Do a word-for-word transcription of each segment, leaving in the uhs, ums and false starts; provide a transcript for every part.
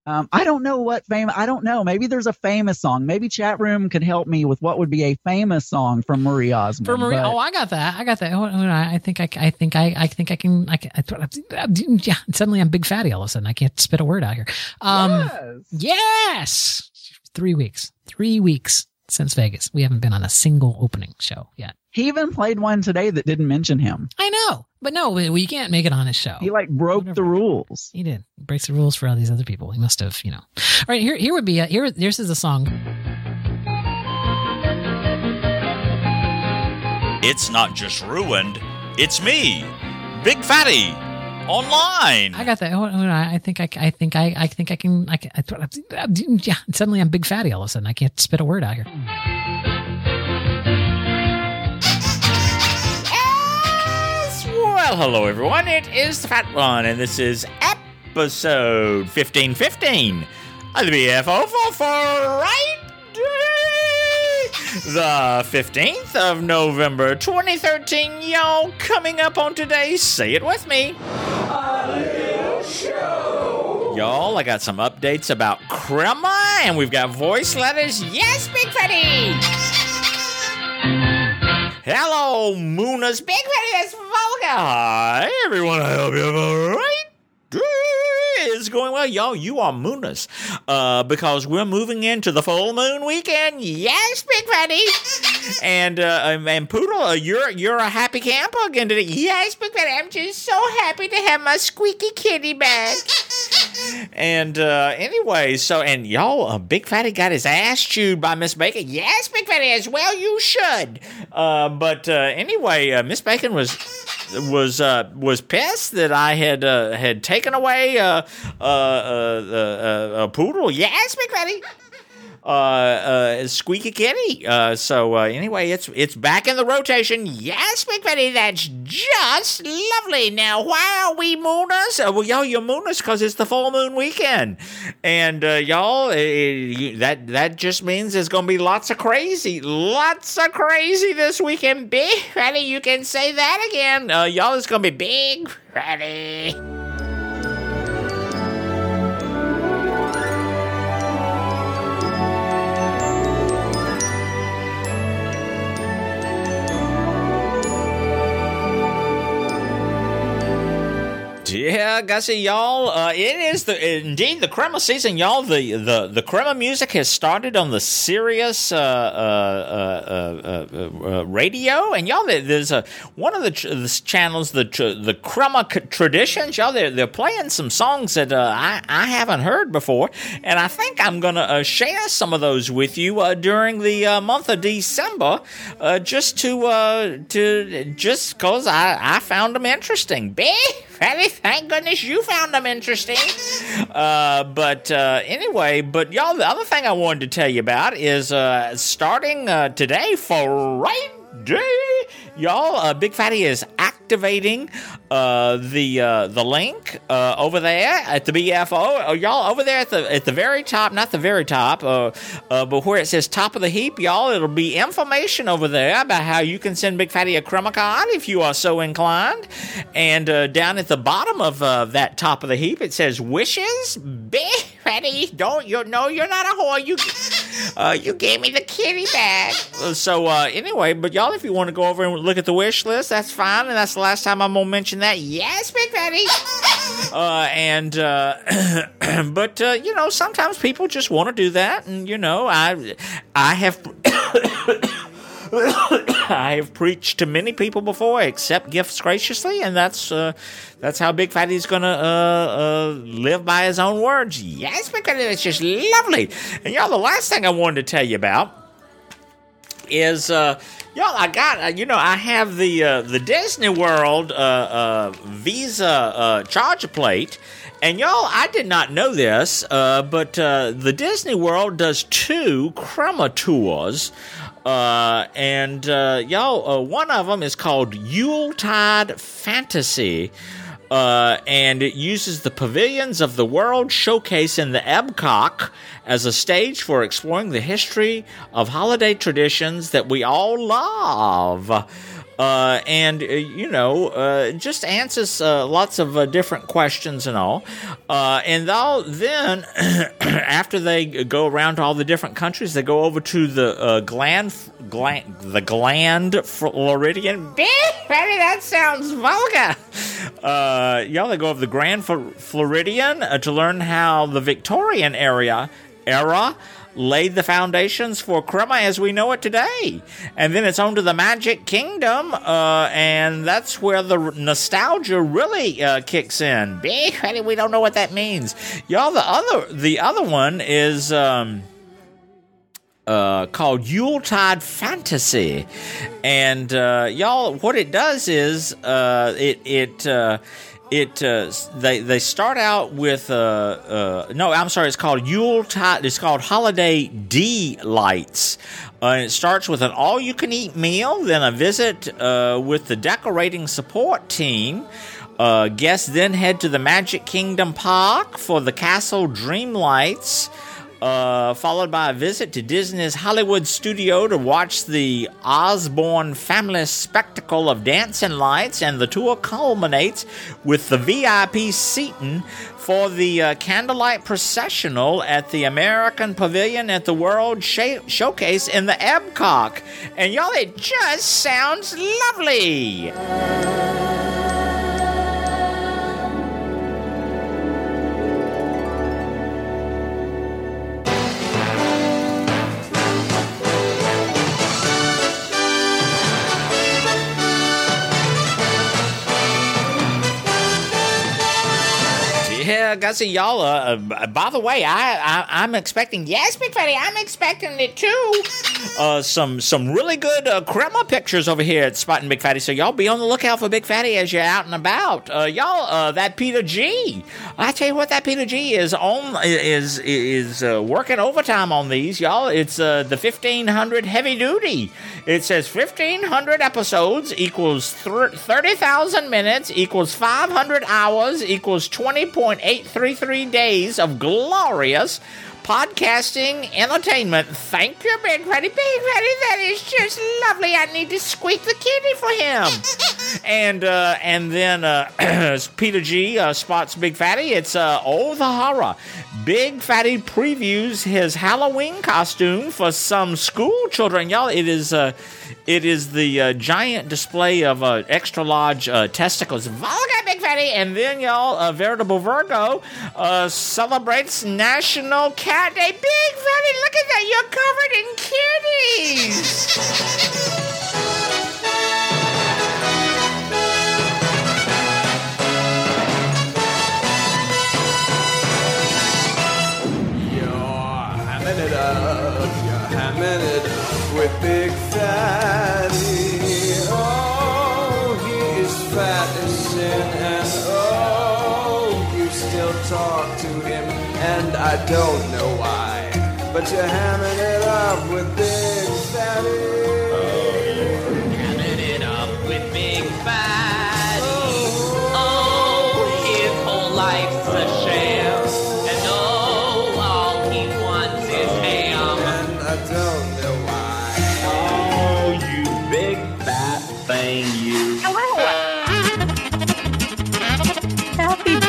Um, I don't know what famous. I don't know. Maybe there's a famous song. Maybe chat room could help me with what would be a famous song from Marie Osmond. For Marie, but, oh, I got that. I got that. Oh, I think I, I think I, I think I can. I can. I, yeah. Suddenly, I'm big fatty. All of a sudden, I can't spit a word out here. Um, yes. yes. Three weeks. Three weeks since Vegas. We haven't been on a single opening show yet. He even played one today that didn't mention him. I know, but no, we, we can't make it on his show. He like broke Whatever. the rules. He did. He breaks the rules for all these other people. He must have, you know. All right, here, here would be a, here. This is a song. It's not just ruined. It's me, Big Fatty, online. I got that. Oh, I think I, I think I, I think I can. I can. I, yeah. Suddenly, I'm big fatty. All of a sudden, I can't spit a word out here. Well, hello everyone, it is the Fat One, and this is episode fifteen fifteen of the B F O for Friday, the fifteenth of November, twenty thirteen, y'all. Coming up on today's Say It With Me, a little show. Y'all, I got some updates about Crema, and we've got voice letters. Yes, Big Fatty! Hello, Mooners. Big Fatty, that's Volga. Hi, everyone. I hope you're all right. It's going well. Y'all, you are Mooners. Uh, because we're moving into the full moon weekend. Yes, Big Fatty. and, uh, and Poodle, uh, you're, you're a happy camper again today. Yes, Big Fatty. I'm just so happy to have my squeaky kitty back. And uh, anyway, so, and y'all, uh, Big Fatty got his ass chewed by Miss Bacon. Yes, Big Fatty, as well you should. Uh, but uh, anyway, uh, Miss Bacon was was uh, was pissed that I had uh, had taken away uh, uh, uh, uh, a poodle. Yes, Big Fatty. Uh, uh, Squeaky Kitty. Uh, so uh, anyway, it's it's back in the rotation. Yes, Big Fatty, that's just lovely. Now, why are we Mooners? Uh, well, y'all, you're Mooners because it's the full moon weekend, and uh, y'all, uh, you, that that just means there's gonna be lots of crazy, lots of crazy this weekend. Big Fatty, you can say that again. Uh, y'all, it's gonna be Big Fatty. Yeah, Gussie, y'all, uh, it is the indeed the Crema season, y'all. The, the, the Crema music has started on the Sirius uh, uh, uh, uh, uh, radio, and y'all, there's a one of the, ch- the channels, the the Crema Traditions, y'all. They're they're playing some songs that uh, I I haven't heard before, and I think I'm gonna uh, share some of those with you uh, during the uh, month of December, uh, just to uh, to just cause I I found them interesting. Big Fatty, thank goodness you found them interesting. Uh, but uh, anyway, but y'all, the other thing I wanted to tell you about is uh, starting uh, today, Friday, y'all, uh, Big Fatty is activating uh, the uh, the link uh, over there at the B F O. Uh, y'all, over there at the at the very top, not the very top, uh, uh, but where it says top of the heap, y'all, it'll be information over there about how you can send Big Fatty a Crema card if you are so inclined. And uh, down at the bottom of uh, that top of the heap, it says wishes. Big Fatty, don't you know you're not a whore? You uh, you gave me the kitty back. So uh, anyway, but y'all, if you want to go over and look at the wish list, that's fine. And that's the last time I'm gonna mention that. Yes, Big Fatty. Uh, and uh, but uh, you know, sometimes people just want to do that, and you know, I I have. I have preached to many people before, accept gifts graciously, and that's uh, that's how Big Fatty's gonna uh, uh, live by his own words. Yes, Big Fatty, that's just lovely. And y'all, the last thing I wanted to tell you about is, uh, y'all, I got, uh, you know, I have the uh, the Disney World uh, uh, Visa uh, charger plate. And y'all, I did not know this, uh, but uh, the Disney World does two Crema tours. Uh, and uh, y'all, uh, one of them is called Yuletide Fantasy, uh, and it uses the pavilions of the World Showcase in the Epcot as a stage for exploring the history of holiday traditions that we all love. Uh, and, uh, you know, uh, just answers uh, lots of uh, different questions and all. Uh, and they'll, then, after they go around to all the different countries, they go over to the uh, gland, gland, the gland Floridian. That sounds vulgar. Uh, y'all, they go over the Grand Floridian uh, to learn how the Victorian area era laid the foundations for crema as we know it today. And then it's on to the Magic Kingdom, uh, and that's where the nostalgia really uh, kicks in. Big honey, we don't know what that means. Y'all, the other the other one is um, uh, called Yuletide Fantasy. And uh, y'all, what it does is uh, it it uh, It uh, they they start out with uh, uh, no I'm sorry it's called Yuletide it's called Holiday Delights. Uh, and it starts with an all-you-can-eat meal, then a visit uh, with the decorating support team. Uh, guests then head to the Magic Kingdom Park for the Castle Dreamlights. Uh, followed by a visit to Disney's Hollywood studio to watch the Osborne family spectacle of dancing lights, and the tour culminates with the V I P seating for the uh, candlelight processional at the American Pavilion at the World Sh- Showcase in the Epcot. And y'all, it just sounds lovely. Yeah, Gussie, y'all, uh, by the way, I, I, I'm expecting, yes, Big Fatty, I'm expecting it too. Uh, some some really good uh, crema pictures over here at Spotting Big Fatty, so y'all be on the lookout for Big Fatty as you're out and about. Uh, y'all, uh, that Peter G, I tell you what, that Peter G is on, is is uh, working overtime on these, y'all. It's uh, the fifteen hundred heavy duty. It says fifteen hundred episodes equals thirty thousand minutes equals five hundred hours equals twenty point eight three three days of glorious podcasting entertainment. Thank you, Big Fatty. Big Fatty, that is just lovely. I need to squeak the kitty for him. and uh, and then uh, Peter G uh, spots Big Fatty. It's uh, Oh the Horror. Big Fatty previews his Halloween costume for some school children. Y'all, it is uh, it is the uh, giant display of uh, extra large uh, testicles. Vulgar, Big Fatty. And then, y'all, a veritable Virgo uh, celebrates National Cat Day. Big Fatty, look at that. You're covered in kitties. It up, you're hamming it up with Big Fatty. Oh, he is fat as sin, and oh, you still talk to him, and I don't know why, but you're hamming it up with Big Fatty. Oh, you're hamming it up with Big Fatty. Oh, oh his whole life's a sham. I don't know why. Oh, you big fat thing, you. Hello. Happy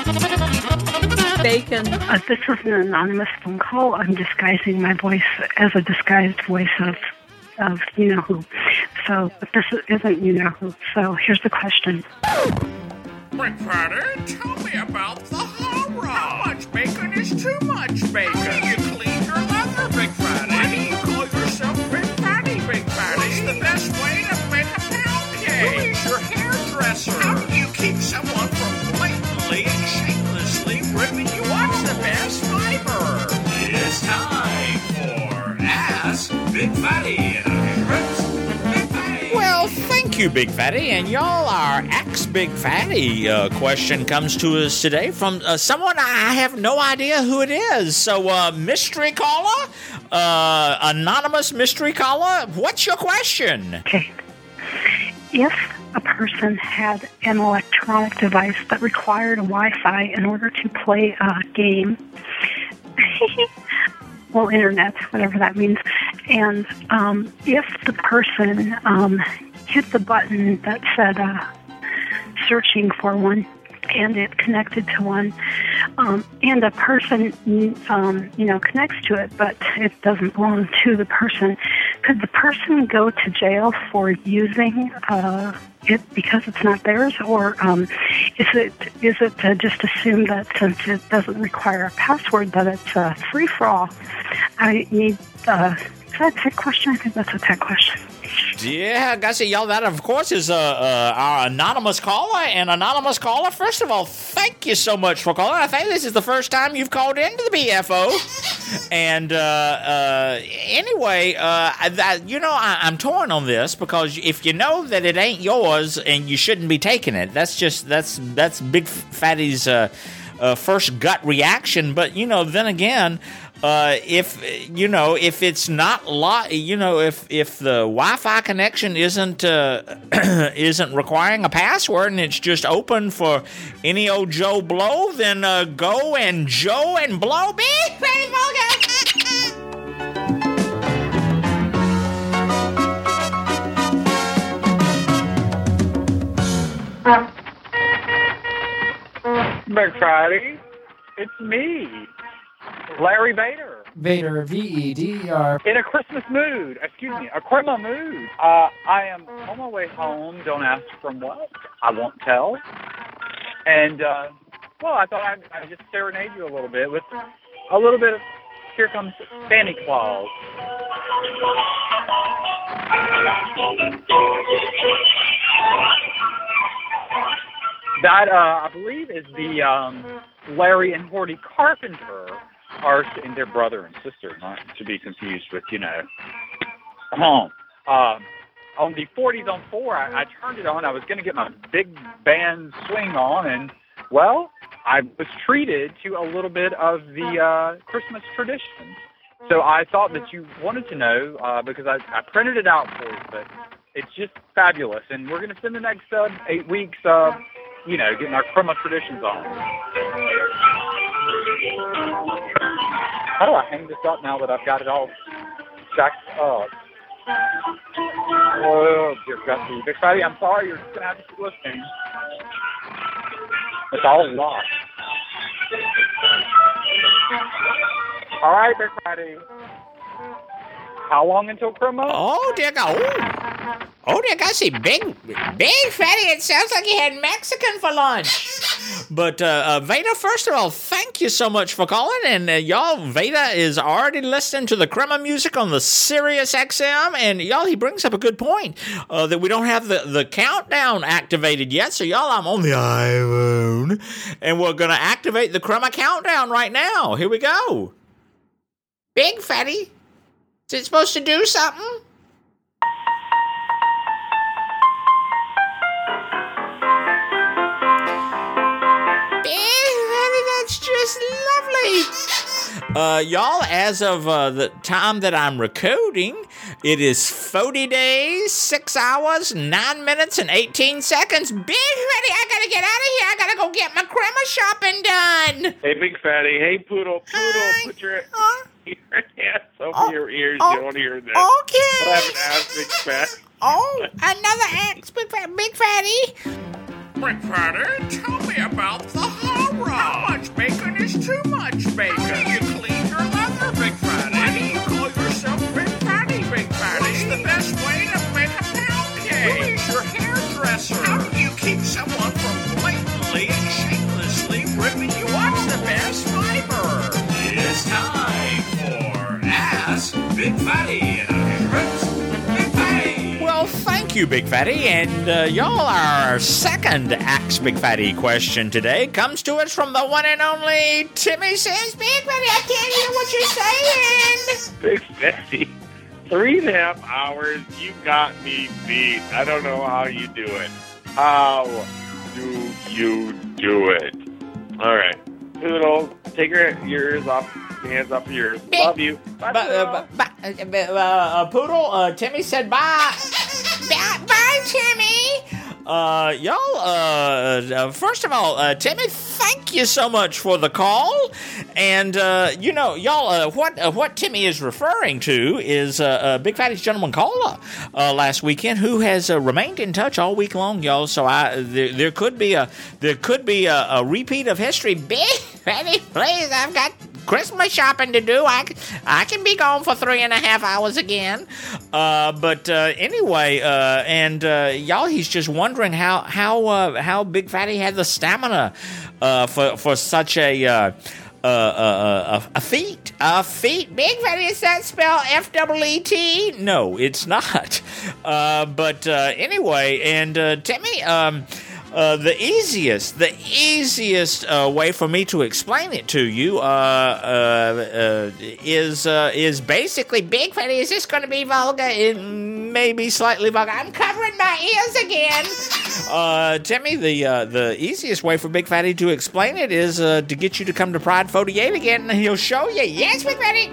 bacon. Uh, this is an anonymous phone call. I'm disguising my voice as a disguised voice of, of you know who. So, but this isn't you know who. So here's the question. Big Fatty, tell me about the horror. How much bacon is too much bacon? How do you clean your leather, Big Fatty? Why do you call yourself Big Fatty, Big Fatty? What's the best way to make a pound cake? Who is your hairdresser? How do you keep someone from blatantly and shamelessly ripping you off the best fiber? It's time for Ask Big Fatty. Well, thank you, Big Fatty. And y'all, our ex-Big Fatty uh, question comes to us today from uh, someone I have no idea who it is. So, uh, mystery caller, uh, anonymous mystery caller, what's your question? Okay. If a person had an electronic device that required a Wi-Fi in order to play a game, well, internet, whatever that means, and um, if the person um, hit the button that said uh, searching for one, and it connected to one, um, and a person, um, you know, connects to it, but it doesn't belong to the person. Could the person go to jail for using uh, it because it's not theirs, or um, is it is it uh, just assumed that since it doesn't require a password that it's uh, free for all? I need. Uh, is that a tech question? I think that's a tech question. Yeah, guys, y'all, that, of course, is uh, uh, our anonymous caller. And anonymous caller, first of all, thank you so much for calling. I think this is the first time you've called into the B F O. And uh, uh, anyway, uh, that, you know, I, I'm torn on this because if you know that it ain't yours and you shouldn't be taking it, that's just, that's, that's Big Fatty's uh, uh, first gut reaction. But, you know, then again, Uh, if you know, if it's not lo- you know, if if the Wi-Fi connection isn't uh, isn't requiring a password and it's just open for any old Joe Blow, then uh, go and Joe and blow. Big Fatty Big Fatty, it's me. Larry Vader. Vader, V E D E R. In a Christmas mood. Excuse me, a Christmas mood. Uh, I am on my way home. Don't ask from what. I won't tell. And, uh, well, I thought I'd, I'd just serenade you a little bit with a little bit of Here Comes Santa Claus. That, uh, I believe, is the um, Larry and Horty Carpenter. Are and their brother and sister, not to be confused with, you know, home. Um, on the forties on four, I, I turned it on. I was going to get my big band swing on, and, well, I was treated to a little bit of the uh, Christmas traditions. So I thought that you wanted to know, uh, because I, I printed it out for you, but it's just fabulous. And we're going to spend the next uh, eight weeks, uh, you know, getting our Christmas traditions on. How do I hang this up now that I've got it all jacked up? Oh, dear God. Big Fatty, I'm sorry. You're just going to have to keep listening. It's all lost. All right, Big Fatty. How long until Christmas? Oh, dear God. Oh, oh dear God. See, Big, Big Fatty, it sounds like you had Mexican for lunch. But, uh, uh, Veda, first of all, thank you so much for calling. And, uh, y'all, Veda is already listening to the Crema music on the Sirius X M. And, y'all, he brings up a good point uh, that we don't have the, the countdown activated yet. So, y'all, I'm on the iPhone. And we're going to activate the Crema countdown right now. Here we go. Big Fatty. Is it supposed to do something? That's just lovely. Uh, y'all, as of uh, the time that I'm recording, it is forty days, six hours, nine minutes, and eighteen seconds. Big Fatty, I gotta get out of here. I gotta go get my Crema shopping done. Hey, Big Fatty. Hey, Poodle. Poodle, Hi. put your, Uh, your hands over oh, your ears. oh, You don't hear this. okay. What happened to ask Big Fatty? Oh, another axe, Big, Fat, Big Fatty. Big Fatty, tell me about the horror. How much bacon is too much bacon? How do you clean your leather, Big Fatty? Why do you call yourself Big Fatty, Big Fatty? What's the best way to make a pound cake? Who is your hairdresser? How do you keep someone from blatantly and shamelessly ripping you off the best fiber? It's time for Ask Big Fatty. Big Fatty. Well, thank you, Big Fatty. And uh, y'all, our second Ask Big Fatty question today comes to us from the one and only Timmy Says, Big Fatty, I can't hear what you're saying. Big Fatty. Three and a half hours. You got me beat. I don't know how you do it. How do you do it? All right. Poodle, take your ears off. Your hands off your ears. Love you. Bye, But, uh, but, uh, uh, uh, Poodle, uh, Timmy said bye. bye. Bye, Timmy. Uh, y'all, uh, uh, first of all, uh, Timmy, thank you so much for the call. And, uh, you know, y'all, uh, what uh, what Timmy is referring to is uh, uh, Big Fatty's gentleman caller uh, last weekend, who has uh, remained in touch all week long, y'all. So I there, there could be a there could be a, a repeat of history. Big Fatty, please, I've got Christmas shopping to do. I, I can be gone for three and a half hours again. Uh, but uh, anyway, uh, and uh, y'all, he's just wondering how how uh, how Big Fatty had the stamina uh, for for such a uh, uh, uh, a, a feat. A feat. Big Fatty, is that spelled F E E T? No, it's not. Uh, but uh, anyway, and uh, Timmy. Um, Uh, the easiest, the easiest uh, way for me to explain it to you uh, uh, uh, is uh, is basically, Big Fatty, is this going to be vulgar? It may be slightly vulgar. I'm covering my ears again. Uh, Timmy, the uh, the easiest way for Big Fatty to explain it is uh, to get you to come to Pride forty-eight again, and he'll show you. Yes, Big Fatty.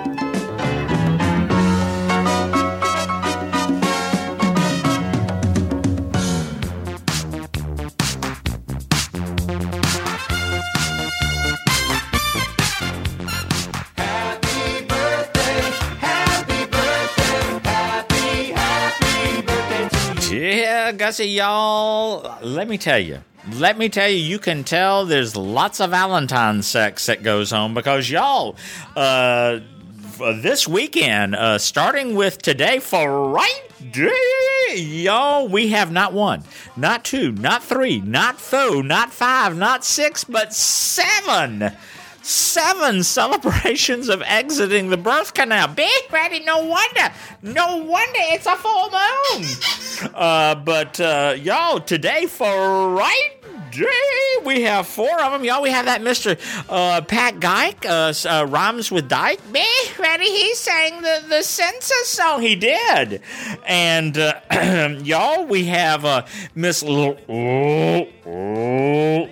Yeah, Gussie, y'all, let me tell you. Let me tell you, you can tell there's lots of Valentine's sex that goes on because, y'all, uh, this weekend, uh, starting with today, Friday, y'all, we have not one, not two, not three, not four, not five, not six, but seven. Seven celebrations of exiting the birth canal. Big Fatty, no wonder. No wonder it's a full moon. Uh, but, uh, y'all, today, Friday, we have four of them. Y'all, we have that Mister Uh, Pat Geik, uh, uh, rhymes with Dyke. Big Fatty, he sang the, the census song. He did. And, uh, y'all, we have uh, Miss L- oh, oh,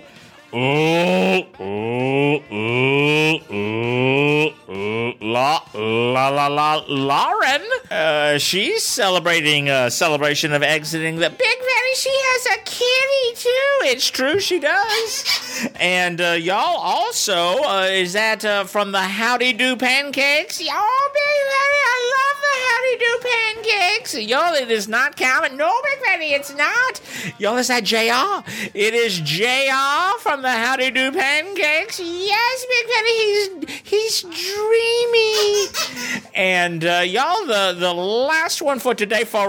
Oh, oh, oh, oh, oh, la, la, la, la, Lauren. Uh, she's celebrating a celebration of exiting the Big Fatty. She has a kitty, too. It's true, she does. And, uh, y'all, also, uh, is that uh, from the Howdy Do Pancakes? Oh, Big Fatty, I love the Howdy Do Pancakes. Y'all, it is not common. No, Big Fatty, it's not. Y'all, is that J R? It is J R from the Howdy Do Pancakes. Yes, Big Fatty, he's he's dreamy. And uh, y'all, the the last one for today, for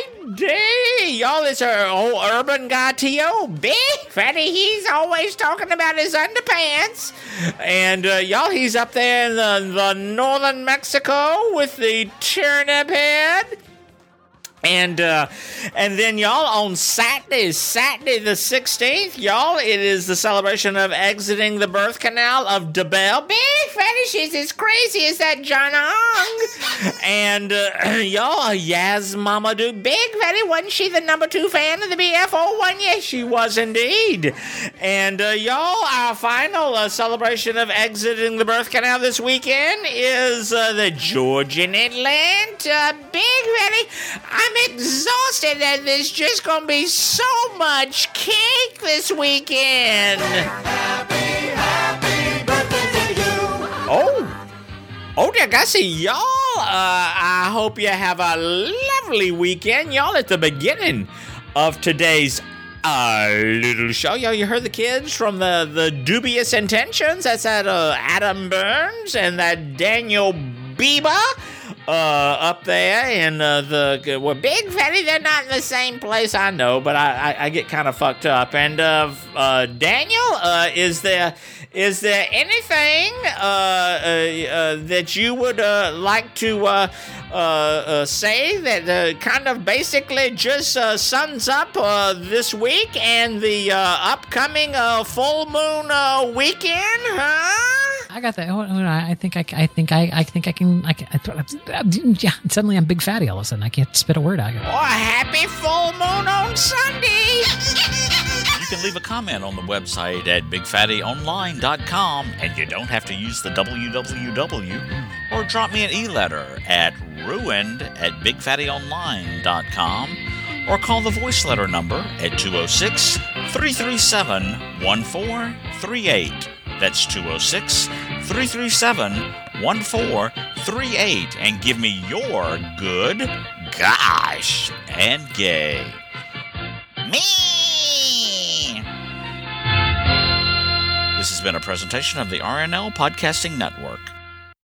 Friday, y'all, is our old urban guy T O. Big Fatty, he's always talking about his underpants. And uh, y'all, he's up there in the, the northern Mexico with the turnip head. And uh, and then, y'all, on Saturday, Saturday the sixteenth, y'all, it is the celebration of exiting the birth canal of DeBelle. Big Fatty, she's as crazy as that John Hong. And, uh, y'all, Yaz Mama Do. Big Fatty, wasn't she the number two fan of the B F O one? Yes, she was indeed. And, uh, y'all, our final uh, celebration of exiting the birth canal this weekend is uh, the Georgian Atlanta. Big Fatty, I'm I'm exhausted, and there's just gonna be so much cake this weekend. Happy, happy birthday to you. Oh, oh, dear Gussie, y'all. Uh, I hope you have a lovely weekend, y'all. At the beginning of today's uh, little show, y'all, you heard the kids from the the Dubious Intentions. That's that uh, Adam Burns and that Daniel Bieber. Uh, up there in uh, the well, Big Fatty, they're not in the same place, I know, but I, I, I get kind of fucked up. And uh, uh, Daniel, uh, is there is there anything uh, uh, uh, that you would uh, like to uh, uh, uh, say that uh, kind of basically just uh, sums up uh, this week and the uh, upcoming uh, full moon uh, weekend, huh? I got that. Oh, I think I, I think I, I think I can. I can. I, yeah. Suddenly, I'm Big Fatty all of a sudden. I can't spit a word out here. Oh, happy full moon on Sunday! You can leave a comment on the website at big fatty online dot com, and you don't have to use the W W W. Or drop me an e-letter at ruined at big fatty online dot com, or call the voice letter number at two oh six, three three seven, one four three eight. That's two oh six, three three seven, one four three eight. And give me your good, gosh, and gay. Me! This has been a presentation of the R N L Podcasting Network.